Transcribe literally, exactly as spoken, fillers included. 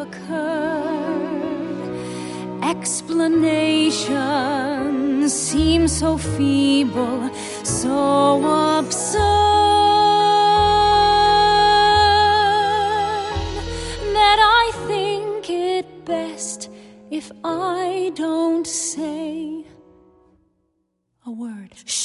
occurred. Explanations seem so feeble, so absurd, that I think it best if I don't say a word.